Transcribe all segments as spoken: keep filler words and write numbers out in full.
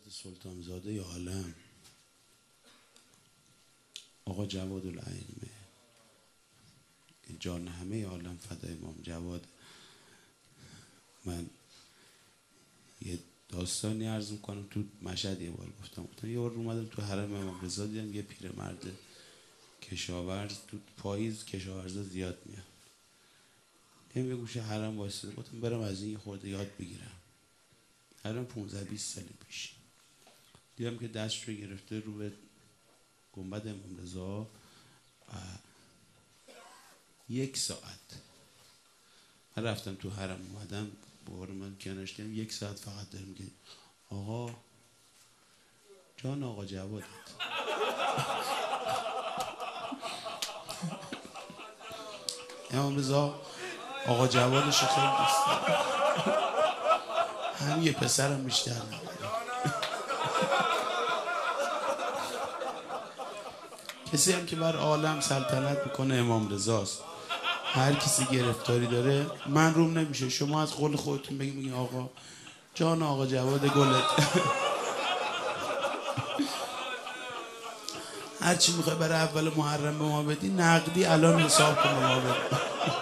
سلطانزاده عالم آقا جواد الائمه، جان همه عالم فدای امام جواد. من یه داستانی عرض میکنم. تو مشهد یه بار گفتم گفتم یه بار اومدم تو حرم امام رضا، دیدم یه پیرمرد کشاورز تو پاییز کشاورزا زیاد میاد، این یه گوشه حرم وایساده. گفتم برم از این خورده یاد بگیرم. حرم پانزده بیست سال پیش دیدم که دستش رو گرفته رو به گنبد امام رضا. یک ساعت من رفتم تو حرم، اومدم بار من کنارش دیدم یک ساعت فقط دارم که آقا جان آقا جوادت امام رضا آقا جوادش خیلی دوست دارم، هم یه پسرم بیشتر نداره. کسی هم که بر عالم سلطنت میکنه امام رضاست. هر کسی گرفتاری داره من روم نمیشه. شما از قول خودتون بگید میگین آقا جان آقا جواد گلت هر چی میخوای برای اول محرم به ما بدی نقدی الان حساب کن به ما بدی.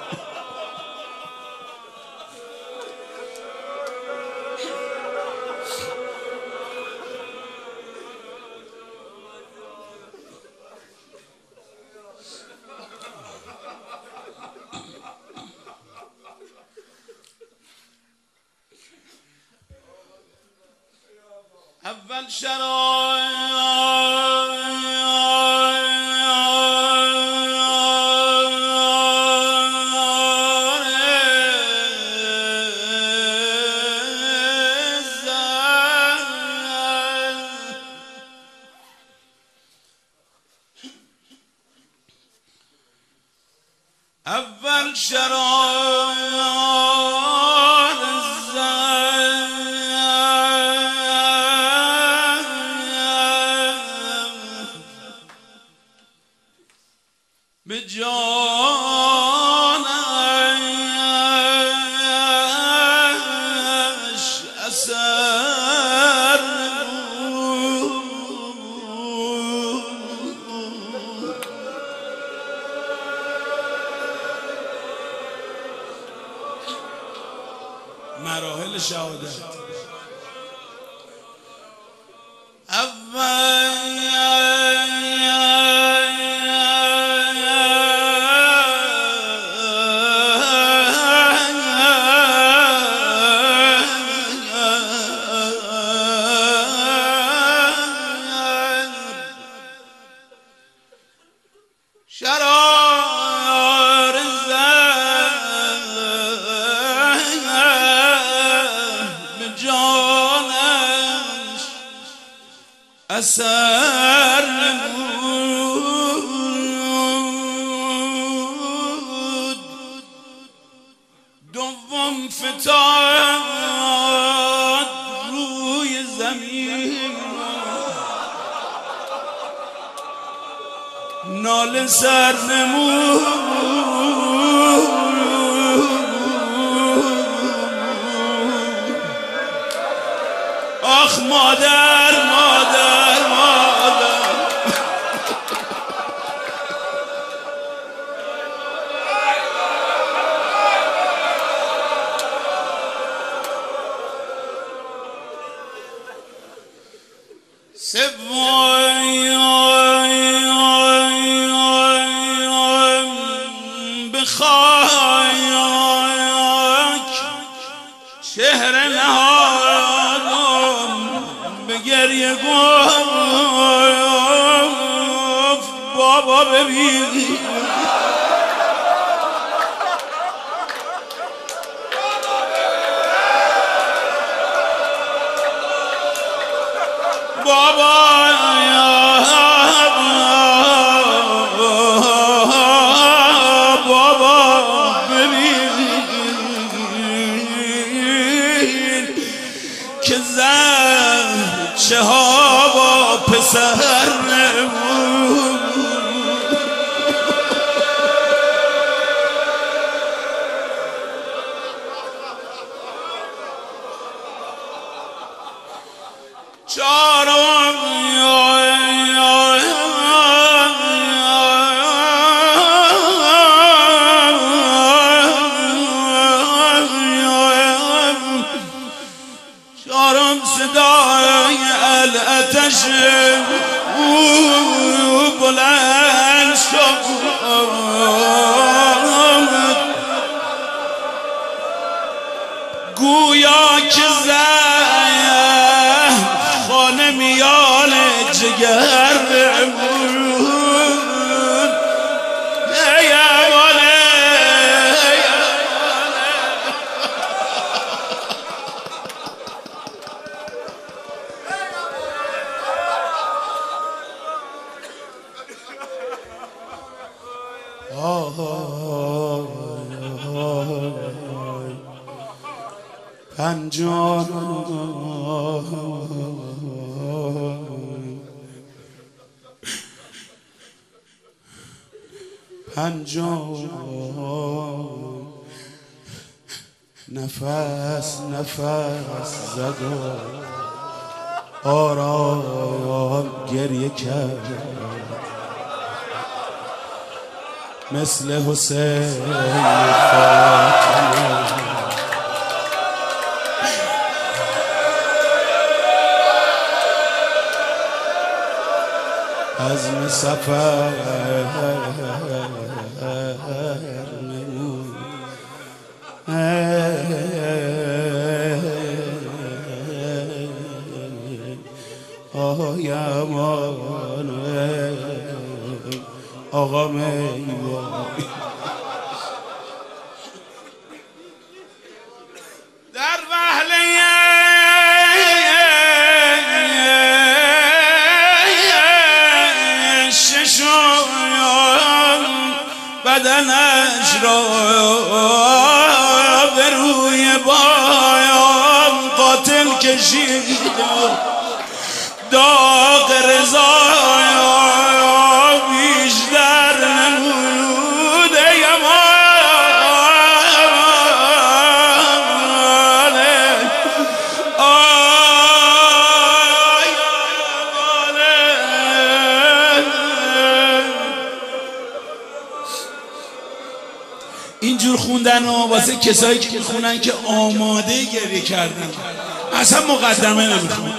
اول اول شرار به جانش اثر مراحل شهادت. شرار به جانش اثر نمود. دوم فتاد روی زمین، ناله سر نمود. آخ مادر مادر مادر سوم به خاک چهره نهادم، به گریه گفت بابا ببین بابا بابا ببین که زن چه ها با پسر نمود. چارم چارم صدای الاتش بلند شد گویا که زن خانه میان جگر بود ای امانه پنجاه پنجاه نفس نفس زد و آرام گریه کرد مثل حسین فاطمه عزم سفر نمود آهای امان آقا میوان در وهله بدنش را به روی بایان قاتل کشید داغ رضا بیشتر نمود ای امانه آی امانه اینجور خوندن و واسه کسایی که میخونن که آماده گریه کردن اصلا مقدمه نمیخونن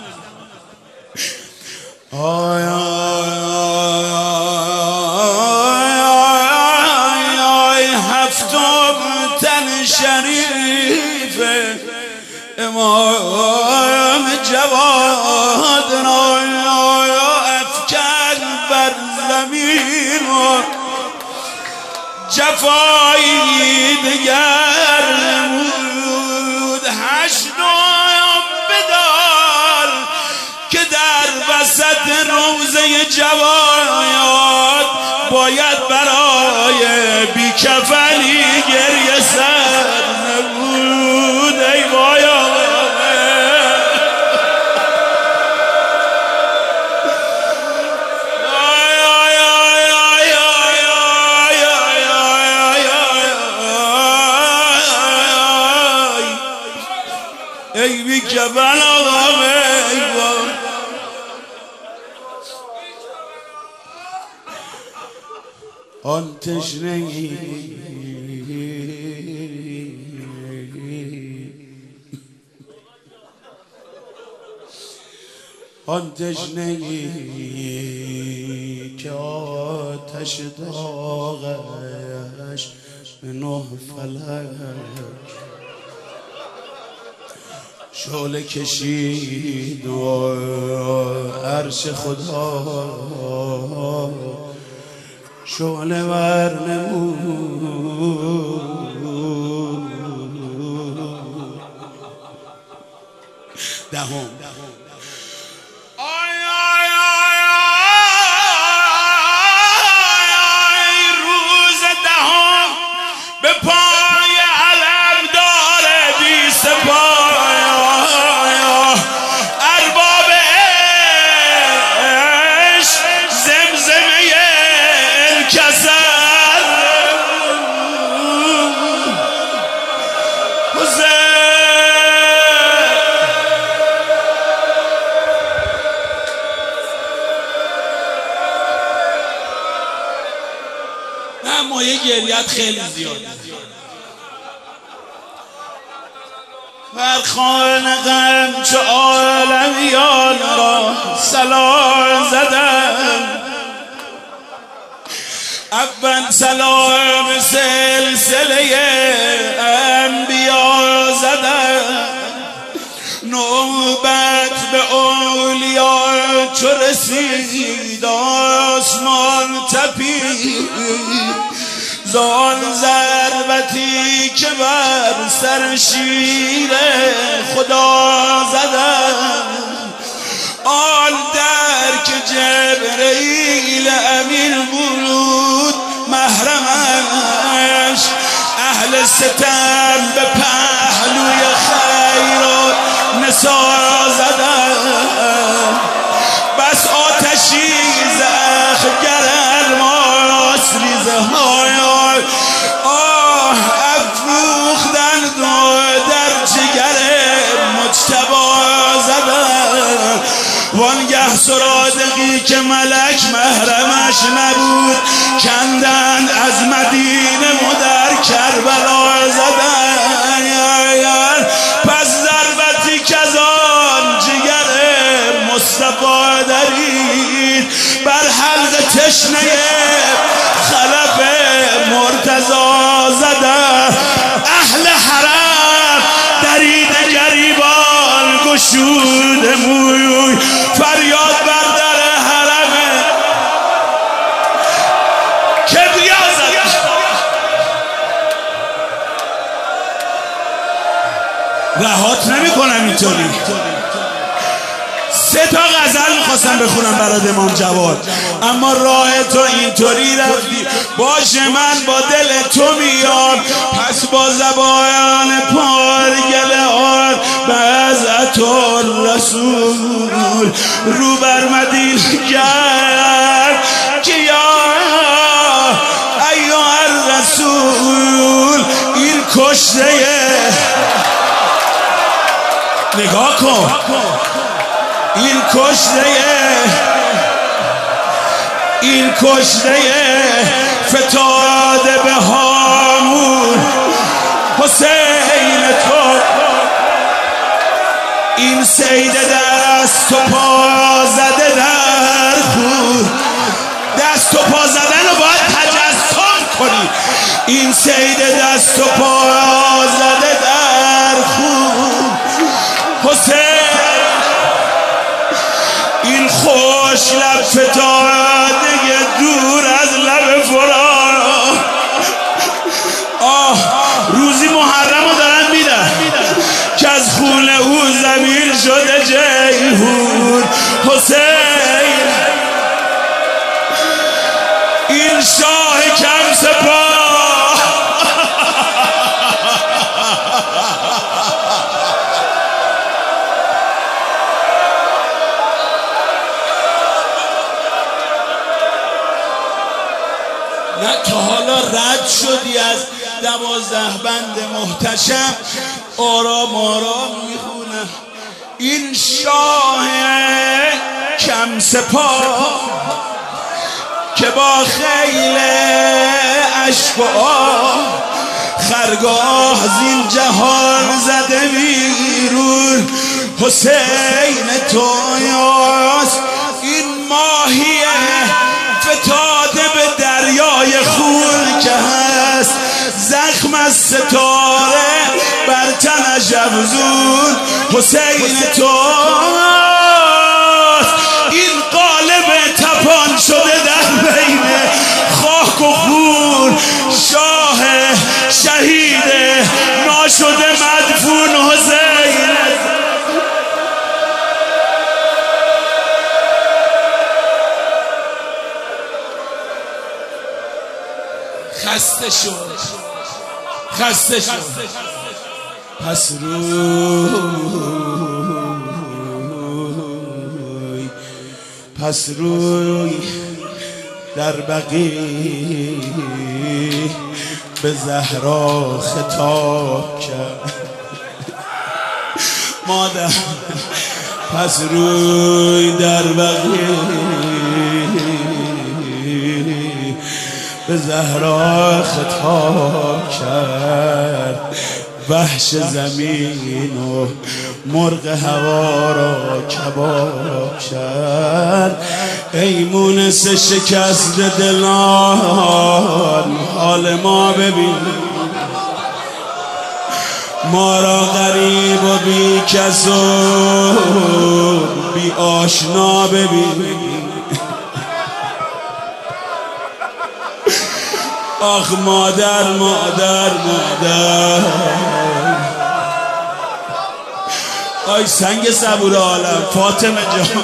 آی آی آی هفتم تن شریف امام جواد را افکن بر زمین جفایی دگر نمود هشتم بدار که در وسط روزه جواد باید برای بیکفنی گریه سر نمود ای وای ای بیکفن آقا میوان آن تشنگی آن تشنگی که آتش داغش به نه فلک شعله کشید و عرش خدا شعله ور نمود دهم روز دهم به پای علم داره بی سپاه ارباب عشق زمزمه الکسر حسین بوی گریت خیلی زیاد. بر خانقم چو عالمیان را سلام زدم، اول سلام سلسله انبیا زدم، نوبت به اولیا چو رسید آسمان تپید، زان ضربتی که بر سر شیر خدا زدم، آن در که جبرئیل امین بود محرمش، اهل ستم به پهلوی خیرات نثار زدم، بس آتشی زخ گرماس ریزه های آه افروختن دو در جگر مجتبی زدن، وانگه سرادقی که ملک محرمش نبود کندن از مدینه مدر کربلا زدن، پس ضربتی که از آن جگر مصطفی درید بر حلق تشنه خلف مرتضی زدن، اهل حرم درید گریبان گشود موی فریاد بر در حرم کبریا زدن. رهات نمی کنم اینطوری. سه تا غزل میخواستم بخونم برات امام جواد، اما راه تو اینطوری رفتی، باشه من با دل تو میام، پس با زبان پارگل آن بعضت رسول رو بر مدینه کرد که یا ایها الرسول این کشته نگاه کن، این کشته این کشته فتاده به هامون حسین تو، این سید دست و پا زده در خون، دست و پا زدن رو باید تجسم کنی، این سید دست و پا زده در خون حسین، این خوش لب فتاده دور از لب فرات، آه روزی محرم رو دارن میدن که از خون او زمین شده جیهون حسین، این شاه کم سپاه نه تا حالا رد شدی از دوازده بند محتشم، آرام آرام میخونم، این شاه کم سپاه که با خیل اشک و آه خرگاه زین جهان زده بیرون حسین تویاست، این ماهی فتاده به دریای خون که هست، زخم از ستاره بر تنش افزون حسین توست، این قالب تپان شده در بین خاک و خون، شاه شهید ناشده مدفون حسین، خسته شد خسته شد پس روی پس روی در بقیع به زهرا خطاب کرد مادر، پس روی در بقیع به زهرا خطاب کرد، وحش زمین و مرغ هوا را کباب کرد. ای مونس شکست دلان حال ما ببین، ما را غریب و بی کس و بی آشنا ببین. آخ مادر مادر مادر، آی سنگ صبور عالم فاطمه جان،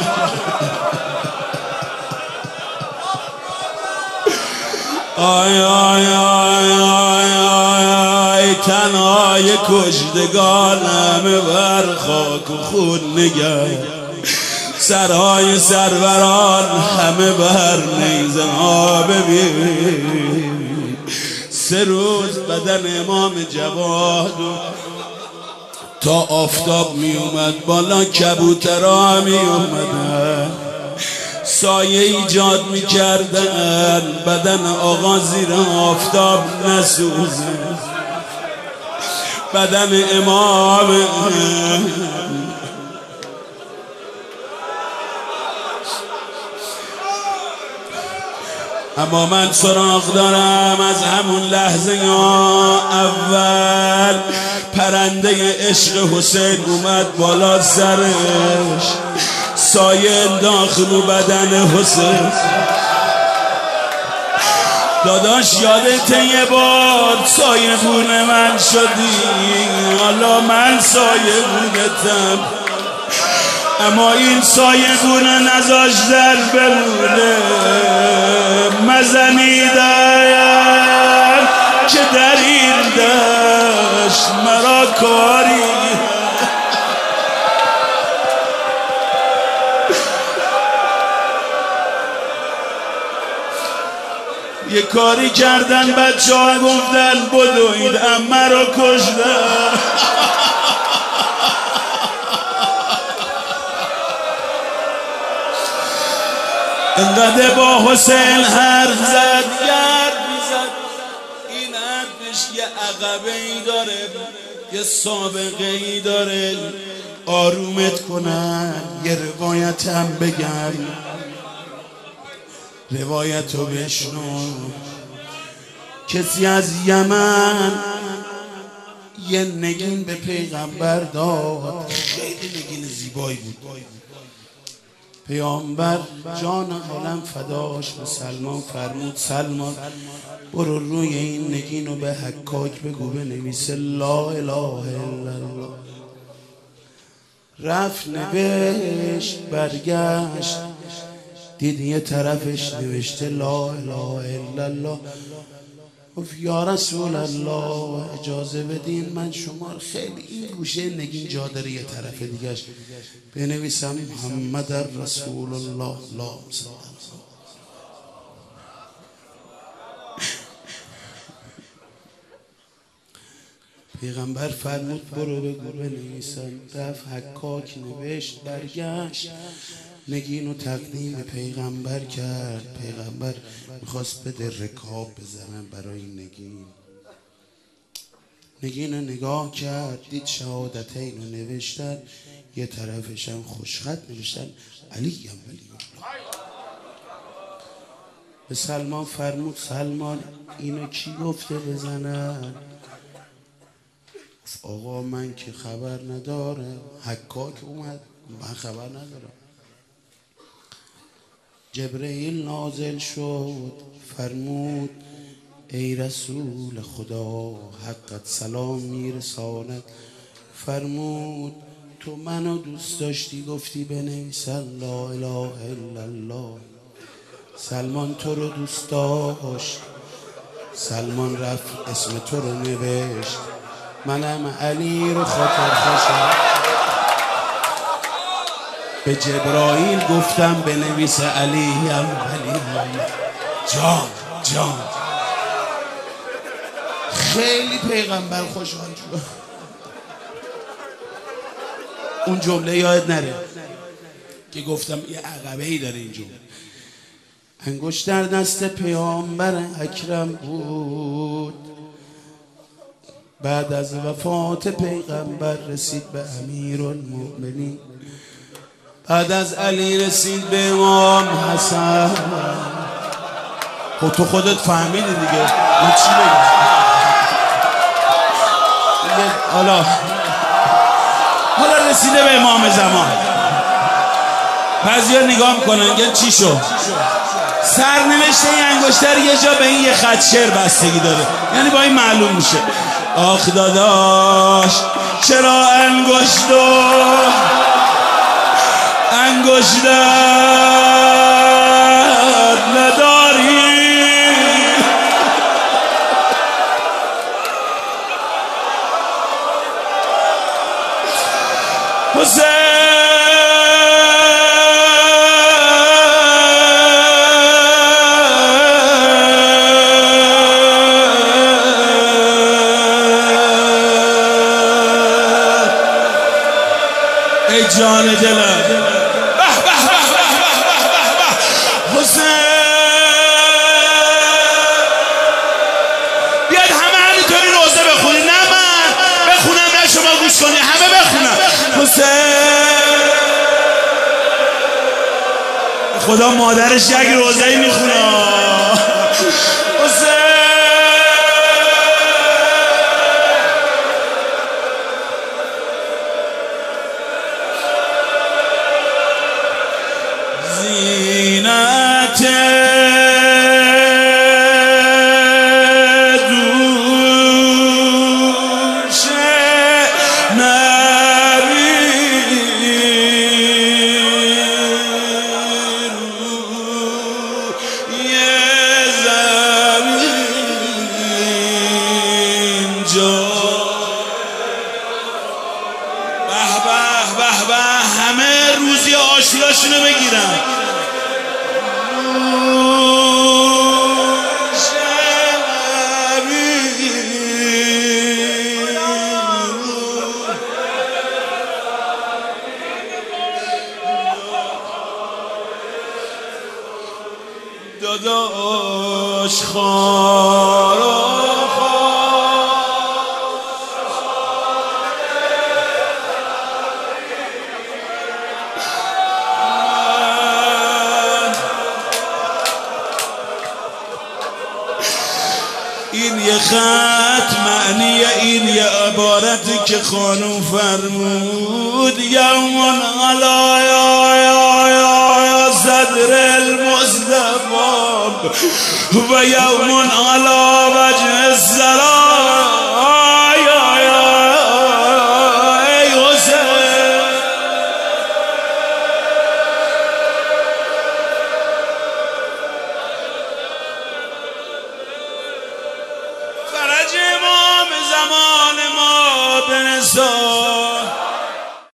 آی آی آی آی آی تنهای کشتگانم بر خاک و خون نگر، سرهای سروران همه بر نیزه ها ببین. سه روز بدن امام جواد تا آفتاب می اومد بالا، کبوترها می اومدن سایه ایجاد می کردن، بدن آقا زیر آفتاب نسوزه، بدن امام. اما من سراغ دارم از همون لحظه یا اول پرنده عشق حسین اومد بالا سرش، سایه انداخت رو بدن حسین. داداش یادت یه بار سایه گونه من شدی، حالا من سایه گونتم، اما این سایه گونه نزاش در بمونه. مزنیدن که در این دشت مرا کاری، یه کاری کردن بچه ها گفتن بدوید امه رو کشتن. انقدر با حسین حرف زد گرد میزد، این حرفش یه عقبه ای داره، یه سابقه ای داره. آرومت کنن یه روایتم بگم، روایت رو بشنو. کسی از یمن یه نگین به پیغمبر داد، خیلی نگین زیبایی بود. پیامبر جان عالم فداش به سلمان فرمود سلمان برو روی این نگین رو به حکاک بگو بنویسه لا اله الا الله. رفت نوشت، برگشت دید یه طرفش نوشته لا اله الا الله. گفت یا رسول الله اجازه بدین من شما خیلی این گوشه نگین جا داره یه طرف دیگهش بنویسم محمد رسول الله. لا پیغمبر فرمود برو بگو بنویسم. رفت حکاک نوشت، برگشت نگین رو تقدیم به پیغمبر کرد. پیغمبر میخواست بده رکاب بزنن برای این نگین. نگین رو نگاه کرد، دید شهادتین رو نوشتن، یه طرفش هم خوشخط نوشتن علی هم ولی الله. به سلمان فرمود سلمان اینو کی گفته بزنن؟ آقا من که خبر ندارم. حکاک اومد من خبر ندارم. جبرئیل نازل شد فرمود ای رسول خدا حقت سلام میرساند. فرمود تو منو دوست داشتی گفتی بنویسن لا اله الا الله. سلمان تو رو دوست داشت، سلمان رفت اسم تو رو نوشت. منم علی رو خاطر خوشم به جبرائیل گفتم بنویس علی هم علی جان جان. خیلی پیغمبر خوشحال شد. اون جمله یاد نره که گفتم یه عقبه ای داره این جمله. انگشت در دست پیامبر اکرم بود. بعد از وفات پیغمبر رسید به امیرالمؤمنین، بعد از علی رسید به امام حسن. خب تو خودت فهمیدی دیگه، من چی بگم دیگه؟ حالا حالا رسیده به امام زمان. بعضیا نگاه میکنن که چی شد؟ سرنوشت این انگشتر یه جا به این یه خط شعر بستگی داره، یعنی با این معلوم میشه. آخ داداش چرا انگشتو انگشتر نداری؟ حسین ای جان دلم، به به به به به به حسین، بیاد همه همینطوری روزه بخونی، نه من بخونم نه شما گوش کنی، همه بخونم. حسین خدا مادرش یک روزه‌ای میخونه. حسین زینت دوش نبی روی زمین جا. به به به به همه روزی آشوراشونو بگیرن. داداش خارا این یه خط معنی این یه عبارتی که خانوم فرمود یومن علا یا یا یا صدر المصطفى و یومن علا